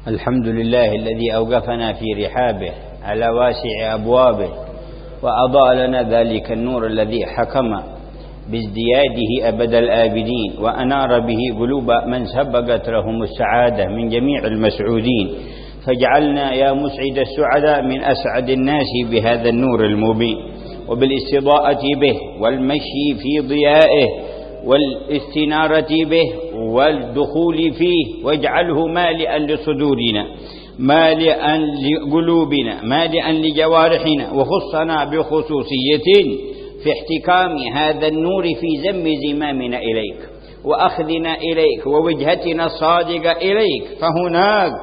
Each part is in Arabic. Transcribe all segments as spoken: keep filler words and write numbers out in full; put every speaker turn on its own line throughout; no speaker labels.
الحمد لله الذي أوقفنا في رحابه على واسع أبوابه، وأضاء لنا ذلك النور الذي حكم بازدياده أبد الآبدين، وأنار به قلوب من سبقت لهم السعادة من جميع المسعودين، فاجعلنا يا مسعد السعداء من أسعد الناس بهذا النور المبين، وبالاستضاءة به والمشي في ضيائه والاستنارة به والدخول فيه، واجعله مالئا لصدورنا، مالئا لقلوبنا، مالئا لجوارحنا، وخصنا بخصوصية في احتكام هذا النور في زم زمامنا إليك وأخذنا إليك ووجهتنا الصادقة إليك. فهناك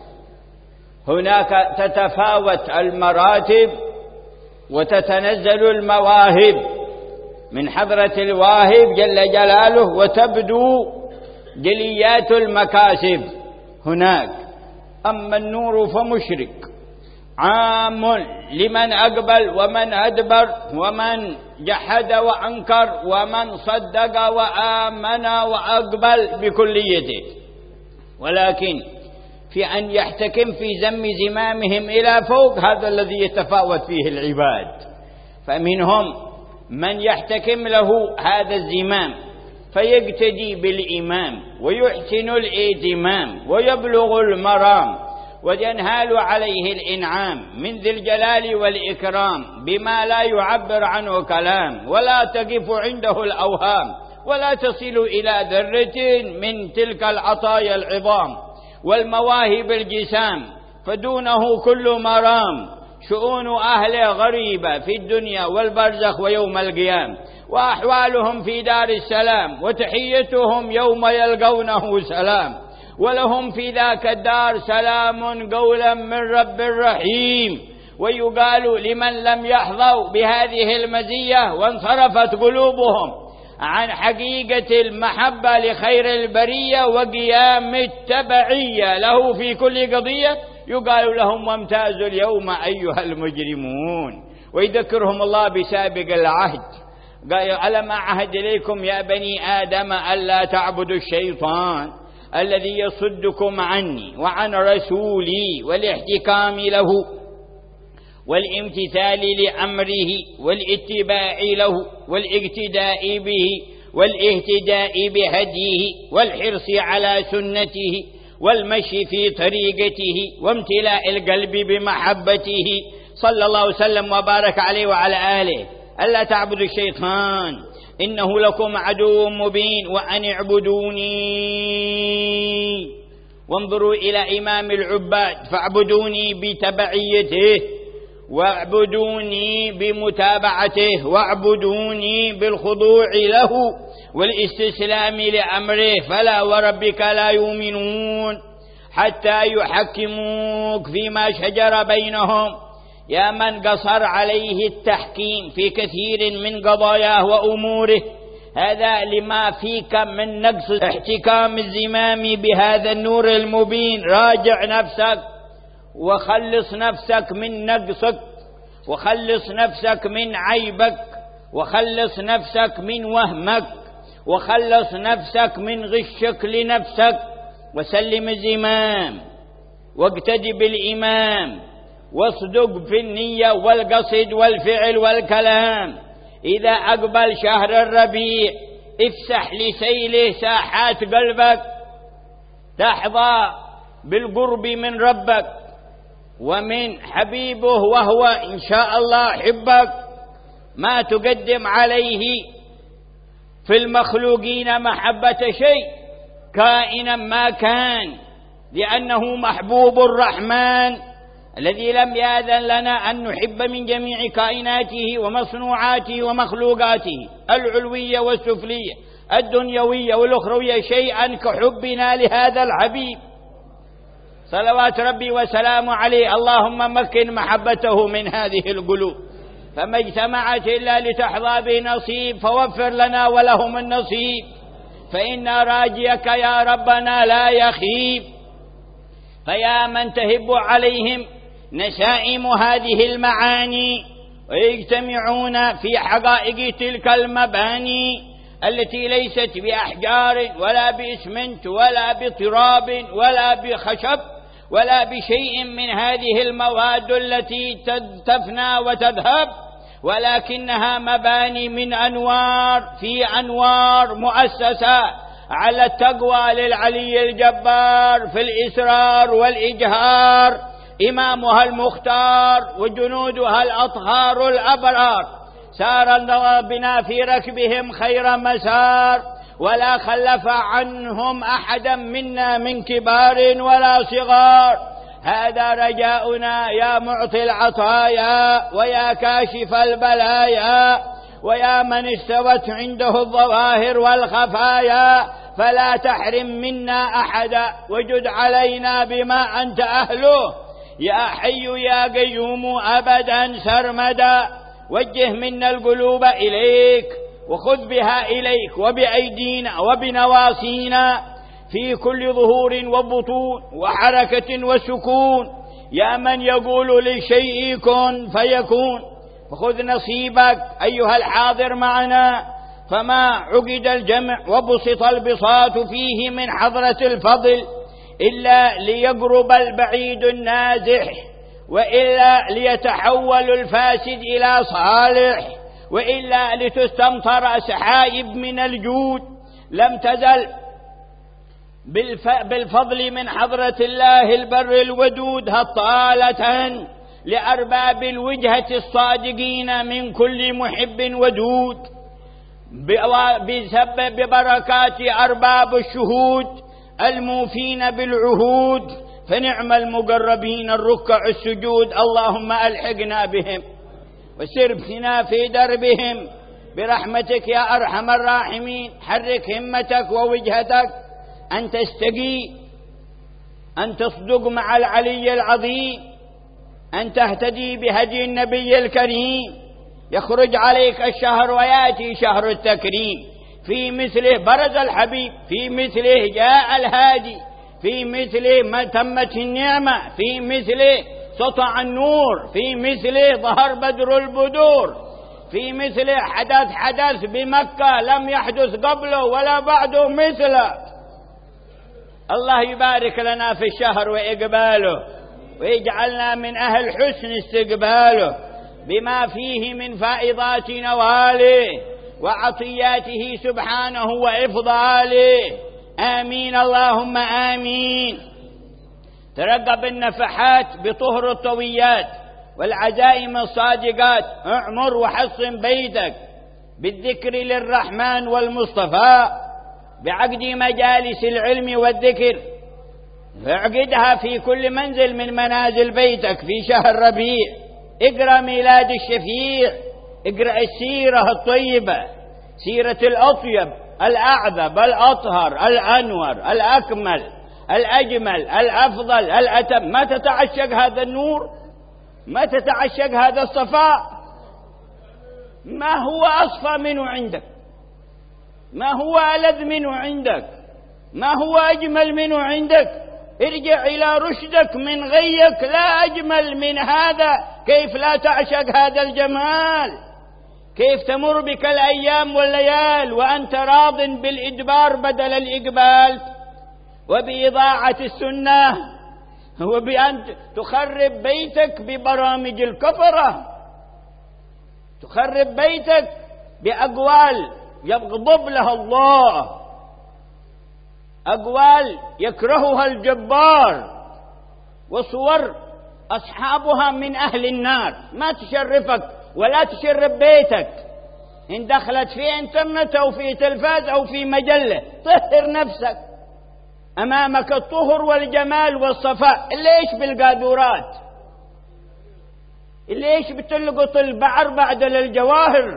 هناك تتفاوت المراتب وتتنزل المواهب من حضرة الواهب جل جلاله، وتبدو جليات المكاسب هناك. أما النور فمشرك عام لمن أقبل ومن أدبر ومن جحد وأنكر ومن صدق وآمن وأقبل بكليته، ولكن في أن يحتكم في زم زمامهم إلى فوق، هذا الذي يتفاوت فيه العباد. فمنهم من يحتكم له هذا الزمام فيقتدي بالإمام ويحسن الائتمام ويبلغ المرام وينهال عليه الإنعام من ذي الجلال والإكرام بما لا يعبر عنه كلام، ولا تقف عنده الأوهام، ولا تصل إلى ذرة من تلك العطايا العظام والمواهب الجسام، فدونه كل مرام. شؤون أهله غريبة في الدنيا والبرزخ ويوم القيام، وأحوالهم في دار السلام، وتحيتهم يوم يلقونه سلام، ولهم في ذاك الدار سلام قولا من رب رحيم. ويقال لمن لم يحظوا بهذه المزية وانصرفت قلوبهم عن حقيقة المحبة لخير البرية وقيام التبعية له في كل قضية، يقال لهم وامتازوا اليوم أيها المجرمون. ويذكرهم الله بسابق العهد، قال ألم أعهد إليكم يا بني آدم ألا تعبدوا الشيطان الذي يصدكم عني وعن رسولي، والاحتكام له والامتثال لأمره والاتباع له والاقتداء به والاهتداء بهديه والحرص على سنته والمشي في طريقته وامتلاء القلب بمحبته صلى الله وسلم وبارك عليه وعلى آله. ألا تعبدوا الشيطان إنه لكم عدو مبين وأن اعبدوني. وانظروا إلى إمام العباد فاعبدوني بتبعيته، واعبدوني بمتابعته، واعبدوني بالخضوع له والاستسلام لأمره. فلا وربك لا يؤمنون حتى يحكموك فيما شجر بينهم. يا من قصر عليه التحكيم في كثير من قضاياه وأموره، هذا لما فيك من نقص احتكام الزمام بهذا النور المبين. راجع نفسك وخلص نفسك من نقصك، وخلص نفسك من عيبك، وخلص نفسك من وهمك، وخلص نفسك من غشك لنفسك، وسلم الزمام واقتدي بالإمام، واصدق في النية والقصد والفعل والكلام. إذا أقبل شهر الربيع افسح لسيله ساحات قلبك، تحظى بالقرب من ربك ومن حبيبه، وهو إن شاء الله حبك. ما تقدم عليه في المخلوقين محبة شيء كائنا ما كان، لأنه محبوب الرحمن الذي لم يأذن لنا أن نحب من جميع كائناته ومصنوعاته ومخلوقاته العلوية والسفلية الدنيوية والأخروية شيئا كحبنا لهذا الحبيب صلوات ربي وسلامه عليه. اللهم مكن محبته من هذه القلوب، فما اجتمعت إلا لتحظى بنصيب، فوفر لنا ولهم النصيب، فإن راجيك يا ربنا لا يخيب. فيا من تهب عليهم نسائم هذه المعاني ويجتمعون في حقائق تلك المباني التي ليست بأحجار ولا بإسمنت ولا بتراب ولا بخشب ولا بشيء من هذه المواد التي تفنى وتذهب، ولكنها مباني من أنوار في أنوار مؤسسة على التقوى للعلي الجبار في الإسرار والإجهار، إمامها المختار وجنودها الأطهار الأبرار، سار بنا في ركبهم خير مسار، ولا خلف عنهم أحدا منا من كبار ولا صغار. هذا رجاؤنا يا معطي العطايا ويا كاشف البلايا ويا من استوت عنده الظواهر والخفايا، فلا تحرم منا أحدا وجد علينا بما أنت أهله، يا حي يا قيوم أبدا سرمدا. وجه منا القلوب إليك وخذ بها إليك وبأيدينا وبنواصينا في كل ظهور وبطون وحركة وسكون، يا من يقول للشيء كن فيكون. فخذ نصيبك أيها الحاضر معنا، فما عقد الجمع وبسط البساط فيه من حضرة الفضل إلا ليقرب البعيد النازح، وإلا ليتحول الفاسد إلى صالح، وإلا لتستمطر سحائب من الجود. لم تزل بالفضل من حضرة الله البر الودود هطالة لأرباب الوجهة الصادقين من كل محب ودود، بسبب بركات أرباب الشهود الموفين بالعهود، فنعم المقربين الركع السجود. اللهم ألحقنا بهم وسر بنا في دربهم برحمتك يا أرحم الراحمين. حرك همتك ووجهتك أن تستقي، أن تصدق مع العلي العظيم، أن تهتدي بهدي النبي الكريم. يخرج عليك الشهر ويأتي شهر التكريم، في مثله برز الحبيب، في مثله جاء الهادي، في مثله ما تمت النعمة، في مثله سطع النور، في مثله ظهر بدر البدور، في مثله حدث حدث بمكة لم يحدث قبله ولا بعده مثله. الله يبارك لنا في الشهر وإقباله، ويجعلنا من أهل حسن استقباله بما فيه من فائضات نواله وعطياته سبحانه وإفضاله. آمين اللهم آمين. ترقب النفحات بطهر الطويات والعزائم الصادقات. اعمر وحصن بيتك بالذكر للرحمن والمصطفى، بعقد مجالس العلم والذكر، اعقدها في كل منزل من منازل بيتك في شهر ربيع. اقرأ ميلاد الشفيع، اقرأ السيرة الطيبة، سيرة الأطيب الأعذب الأطهر الأنور الأكمل الأجمل الأفضل الأتم. ما تتعشق هذا النور؟ ما تتعشق هذا الصفاء؟ ما هو أصفى منه عندك؟ ما هو ألذ منه عندك؟ ما هو أجمل منه عندك؟ ارجع إلى رشدك من غيك، لا أجمل من هذا. كيف لا تعشق هذا الجمال؟ كيف تمر بك الأيام والليال وأنت راض بالإدبار بدل الإقبال، وبإضاعة السنة، وبأن تخرب بيتك ببرامج الكفرة، تخرب بيتك بأقوال يغضب لها الله، أقوال يكرهها الجبار، وصور أصحابها من أهل النار. ما تشرفك ولا تشرب بيتك. إن دخلت في انترنت أو في تلفاز أو في مجلة، طهر نفسك. أمامك الطهر والجمال والصفاء. ليش بالقادورات؟ ليش بتلقط البعر بعد الجواهر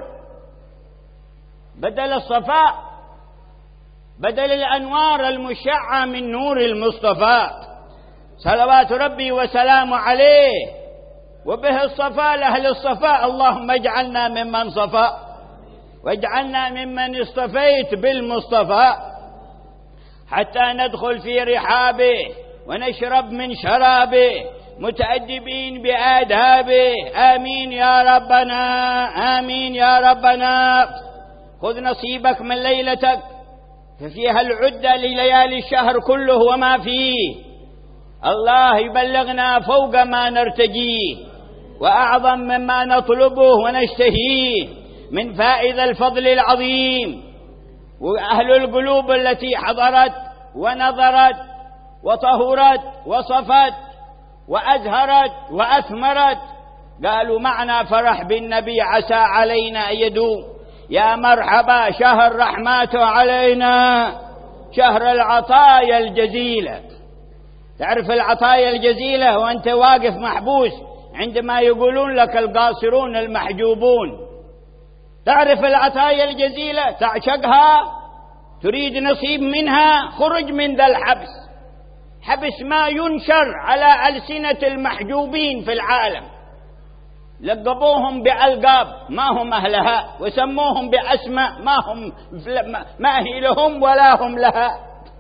بدل الصفاء، بدل الأنوار المشعة من نور المصطفى صلوات ربي وسلامه عليه، وبه الصفاء لأهل الصفاء. اللهم اجعلنا ممن صفاء، واجعلنا ممن اصطفيت بالمصطفى، حتى ندخل في رحابه ونشرب من شرابه متأدبين بآدابه. آمين يا ربنا، آمين يا ربنا. خذ نصيبك من ليلتك، ففيها العدة لليالي الشهر كله وما فيه.
الله يبلغنا فوق ما نرتجيه وأعظم مما نطلبه ونشتهيه من فائدة الفضل العظيم. وأهل القلوب التي حضرت ونظرت وطهرت وصفت وأزهرت وأثمرت قالوا معنا فرح بالنبي عسى علينا أن يدوم. يا مرحبا شهر رحماته علينا، شهر العطايا الجزيلة. تعرف العطايا الجزيلة وأنت واقف محبوس عندما يقولون لك القاصرون المحجوبون، تعرف العطايا الجزيلة تعشقها، تريد نصيب منها، خرج من ذا الحبس، حبس ما ينشر على ألسنة المحجوبين في العالم. لقبوهم بألقاب ما هم أهلها، وسموهم بأسماء ما هم ما هي لهم ولا هم لها.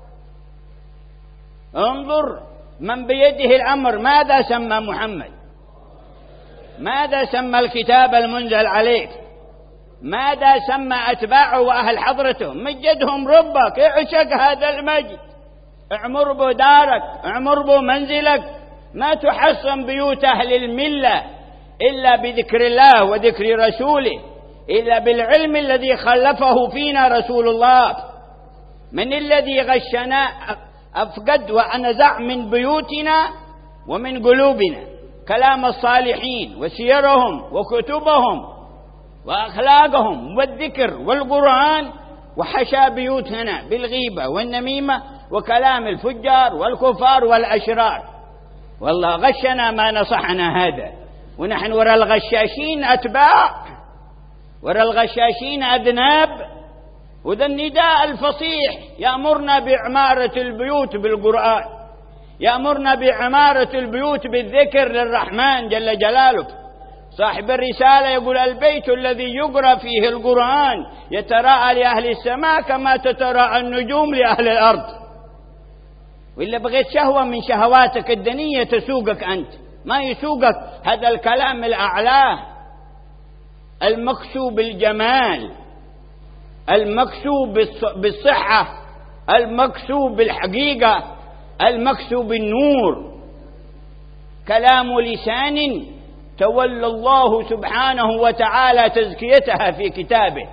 انظر من بيده الأمر ماذا سمى محمد، ماذا سمى الكتاب المنزل عليه، ماذا سمى أتباعه وأهل حضرته. مجدهم ربك، اعشق هذا المجد، اعمر به دارك، اعمر به منزلك. ما تحصن بيوت أهل الملة إلا بذكر الله وذكر رسوله، إلا بالعلم الذي خلفه فينا رسول الله. من الذي غشنا أفقد ونزع من بيوتنا ومن قلوبنا كلام الصالحين وسيرهم وكتبهم وأخلاقهم والذكر والقرآن، وحشى بيوتنا بالغيبة والنميمة وكلام الفجار والكفار والأشرار. والله غشنا ما نصحنا هذا، ونحن وراء الغشاشين أتباع، وراء الغشاشين أذناب. وذا النداء الفصيح يأمرنا بعمارة البيوت بالقرآن، يأمرنا بعمارة البيوت بالذكر للرحمن جل جلاله. صاحب الرسالة يقول البيت الذي يقرأ فيه القرآن يتراءى لأهل السماء كما تتراءى النجوم لأهل الأرض. وإلا بغيت شهوة من شهواتك الدنية تسوقك أنت، ما يسوقك هذا الكلام الأعلى المكسو بالجمال، المكسو بالصحة، المكسو بالحقيقة، المكسو بالنور. كلام لسان تولى الله سبحانه وتعالى تزكيتها في كتابه.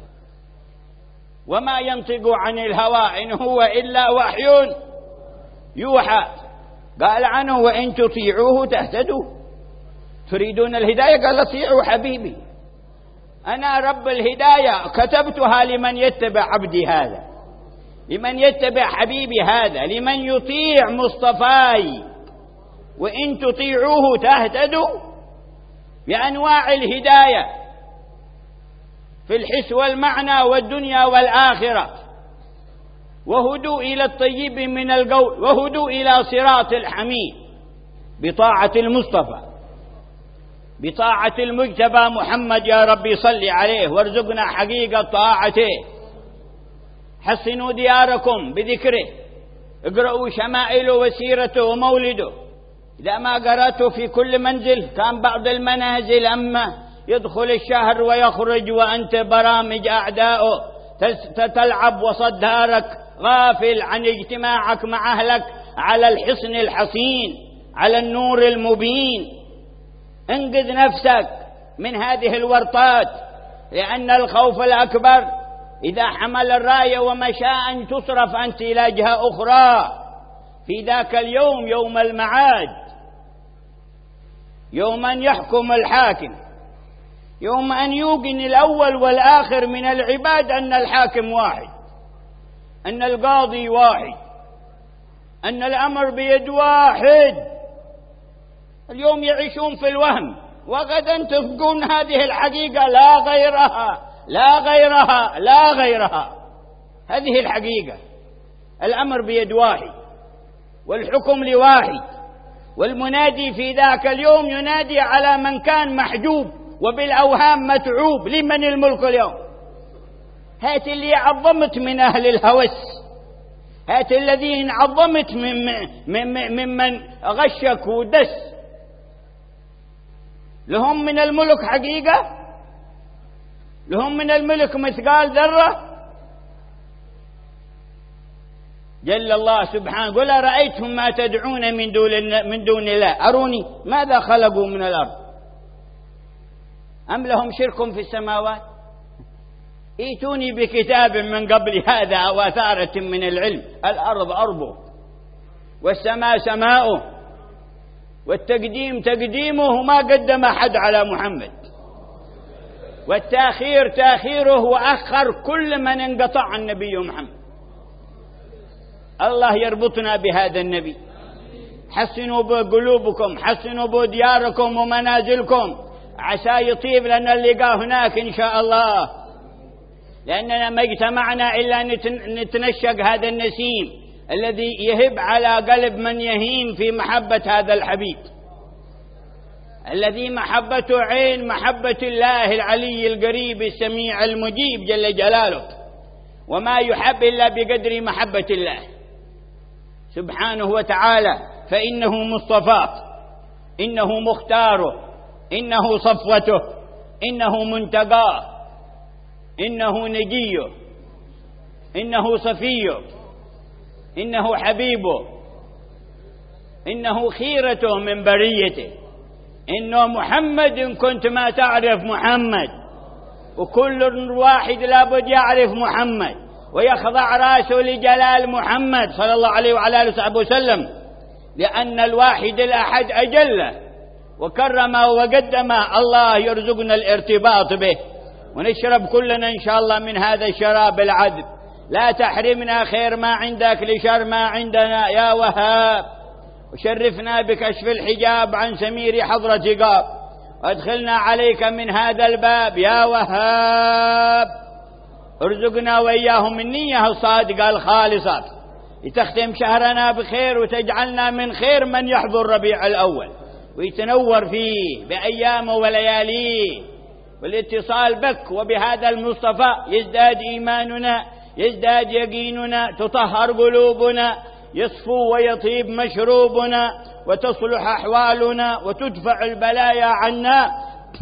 وما ينطق عن الهوى إن هو إلا وحي يوحى. قال عنه وإن تطيعوه تهتدوا. تريدون الهداية؟ قال اطيعوا حبيبي، أنا رب الهداية، كتبتها لمن يتبع عبدي هذا، لمن يتبع حبيبي هذا، لمن يطيع مصطفاي. وإن تطيعوه تهتدوا بأنواع الهداية في الحس والمعنى والدنيا والآخرة. وهدوا إلى الطيب من القول، وهدوا إلى صراط الحميد بطاعة المصطفى، بطاعة المجتبى محمد. يا ربي صل عليه وارزقنا حقيقة طاعته. حصنوا دياركم بذكره، اقرأوا شمائله وسيرته ومولده. إذا ما قرأته في كل منزل كان بعض المنازل أما يدخل الشهر ويخرج وأنت برامج أعدائه تلعب وسط دارك، غافل عن اجتماعك مع أهلك على الحصن الحصين، على النور المبين. انقذ نفسك من هذه الورطات، لأن الخوف الأكبر إذا حمل الراية ومشى أن تصرف أنت إلى جهة أخرى في ذاك اليوم، يوم المعاد، يوم أن يحكم الحاكم، يوم أن يوقن الأول والآخر من العباد أن الحاكم واحد، أن القاضي واحد، أن الأمر بيد واحد. اليوم يعيشون في الوهم، وغدا تفقون هذه الحقيقة، لا غيرها، لا غيرها، لا غيرها. هذه الحقيقة، الأمر بيد واحد والحكم لواحد. والمنادي في ذاك اليوم ينادي على من كان محجوب وبالأوهام متعوب. لمن الملك اليوم؟ هات اللي عظمت من أهل الهوس، هات الذين عظمت ممن من من من غشك ودس. لهم من الملك حقيقة؟ لهم من الملك مثقال ذرة؟ جل الله سبحانه قل أرأيتم ما تدعون من دون من دون الله أروني ماذا خلقوا من الأرض أم لهم شرك في السماوات ائتوني بكتاب من قبل هذا أو أثارة من العلم. الأرض أرضه والسماء سماؤه والتقديم تقديمه ما قدم أحد على محمد، والتأخير تأخيره وأخر كل من انقطع عن النبي محمد. الله يربطنا بهذا النبي. حسنوا بقلوبكم، حسنوا بدياركم ومنازلكم، عسى يطيب لنا اللقاء هناك إن شاء الله، لأننا ما اجتمعنا إلا نتنشق هذا النسيم الذي يهب على قلب من يهيم في محبة هذا الحبيب الذي محبته عين محبة الله العلي القريب السميع المجيب جل جلاله، وما يحب إلا بقدر محبة الله سبحانه وتعالى، فإنه مصطفاه، إنه مختاره، إنه صفوته، إنه منتقاه، إنه نجيه، إنه صفيه، إنه حبيبه، إنه خيرته من بريته، إنه محمد إن كنت ما تعرف محمد، وكل واحد لابد يعرف محمد ويخضع راسه لجلال محمد صلى الله عليه وعلى آله وصحبه وسلم، لأن الواحد الأحد أجله وكرمه وقدمه. الله يرزقنا الارتباط به ونشرب كلنا إن شاء الله من هذا الشراب العذب. لا تحرمنا خير ما عندك لشر ما عندنا يا وهاب، وشرفنا بكشف الحجاب عن سمير حضرة قاب، وادخلنا عليك من هذا الباب يا وهاب. ارزقنا وإياهم النية الصادقة الخالصة لتختم شهرنا بخير، وتجعلنا من خير من يحضر ربيع الأول ويتنور فيه بأيامه ولياليه، والاتصال بك وبهذا المصطفى يزداد إيماننا، يزداد يقيننا، تطهر قلوبنا، يصفو ويطيب مشروبنا، وتصلح أحوالنا، وتدفع البلايا عنا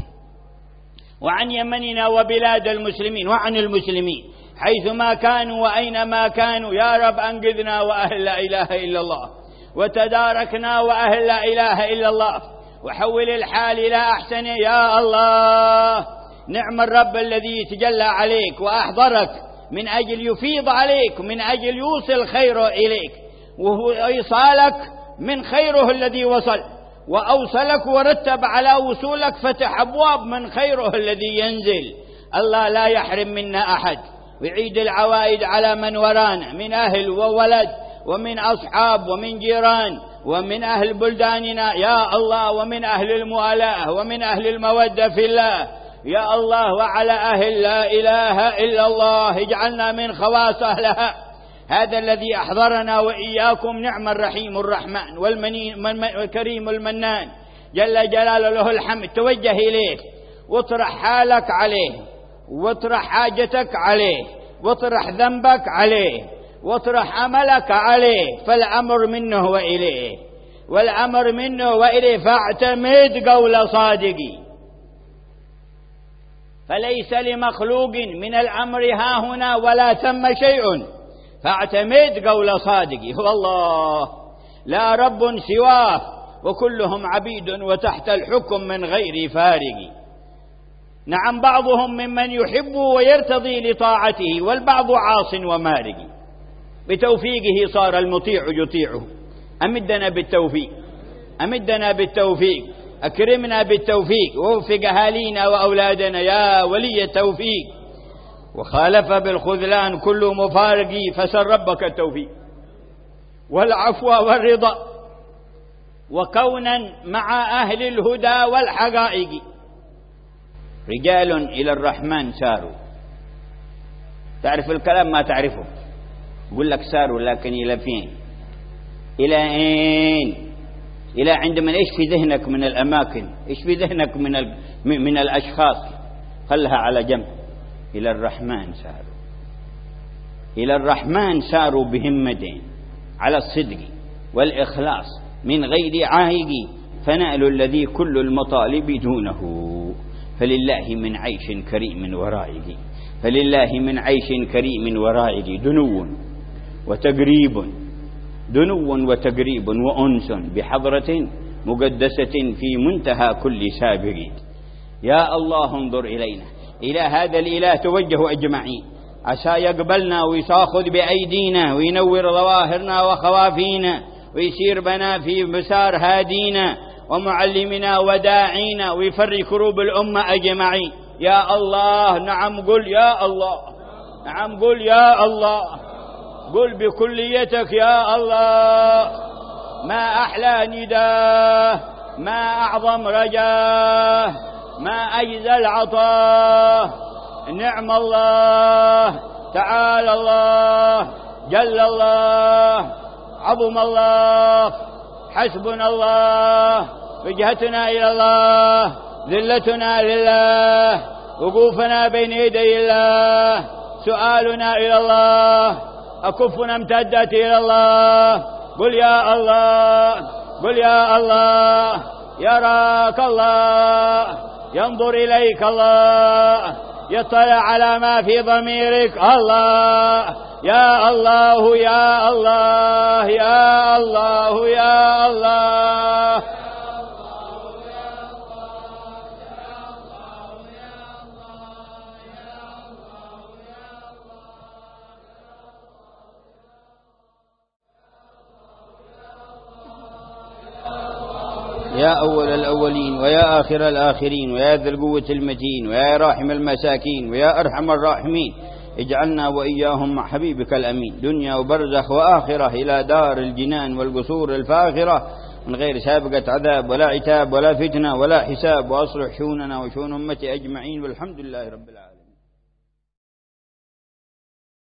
وعن يمننا وبلاد المسلمين وعن المسلمين حيثما كانوا وأينما كانوا. يا رب أنقذنا وأهل لا إله إلا الله، وتداركنا وأهل لا إله إلا الله، وحول الحال إلى أحسن يا الله. نعم الرب الذي تجلى عليك وأحضرك من أجل يفيض عليك، من أجل يوصل خيره إليك، وهو إيصالك من خيره الذي وصل، وأوصلك ورتب على وصولك فتح أبواب من خيره الذي ينزل. الله لا يحرم منا أحد، ويعيد العوائد على من ورانا من أهل وولد ومن أصحاب ومن جيران ومن أهل بلداننا يا الله، ومن أهل الموالاة ومن أهل المودة في الله يا الله، وعلى أهل لا إله إلا الله اجعلنا من خواص أهلها. هذا الذي أحضرنا وإياكم نعم الرحيم الرحمن والكريم المنان جل جلاله له الحمد. توجه إليه واطرح حالك عليه، واطرح حاجتك عليه، واطرح ذنبك عليه، واطرح عملك عليه، فالأمر منه وإليه، والأمر منه وإليه، فاعتمد قول صادقي، فليس لمخلوق من الأمر ها هنا ولا ثم شيء، فاعتمد قول صادقي. هو الله لا رب سواه، وكلهم عبيد وتحت الحكم من غير فارق. نعم بعضهم ممن يحب ويرتضي لطاعته، والبعض عاص ومارق، بتوفيقه صار المطيع يطيعه. أمدنا بالتوفيق، أمدنا بالتوفيق، أكرمنا بالتوفيق، ووفق أهالينا وأولادنا يا ولي التوفيق. وخالف بالخذلان كل مفارق، فسل ربك التوفيق والعفو والرضا، وكونا مع أهل الهدى والحقائق. رجال إلى الرحمن ساروا. تعرف الكلام ما تعرفه، يقول لك ساروا، لكن إلى فين؟ إلى أين؟ إلى عندما إيش في ذهنك من الأماكن، إيش في ذهنك من ال... من الأشخاص، خلها على جنب. إلى الرحمن ساروا، إلى الرحمن ساروا بهمتين على الصدق والإخلاص من غير عائق، فنالوا الذي كل المطالب دونه. فلله من عيش كريم ورائق، فلله من عيش كريم ورائق دنو
وتقريب، دنو وتقريب وأنس بحضرة مقدسة في منتهى كل سابق. يا الله انظر إلينا، إلى هذا الإله توجهوا أجمعين، عسى يقبلنا ويساخذ بأيدينا وينور ظواهرنا وخوافينا ويسير بنا في مسار هادينا ومعلمنا وداعينا ويفرج كروب الأمة أجمعين. يا الله، نعم قل يا الله، نعم قل يا الله، قل بكليتك يا الله. ما أحلى نداه، ما أعظم رجاه، ما أجزل عطاه. نعم الله، تعالى الله، جل الله، عظم الله، حسبنا الله، وجهتنا إلى الله، ذلتنا لله، وقوفنا بين يدي الله، سؤالنا إلى الله، أكفنا امتدت إلى الله. قل يا الله، قل يا الله، يراك الله، ينظر إليك الله، يطلع على ما في ضميرك الله. يا الله يا الله يا الله يا الله.
يا أول الأولين ويا آخر الآخرين ويا ذا القوة المتين ويا راحم المساكين ويا أرحم الراحمين، اجعلنا وإياهم مع حبيبك الأمين دنيا وبرزخ وآخرة إلى دار الجنان والقصور الفاخرة من غير سابقة عذاب ولا عتاب ولا فتنة ولا حساب، وأصلح شؤوننا وشؤون أمتي أجمعين، والحمد لله رب العالمين.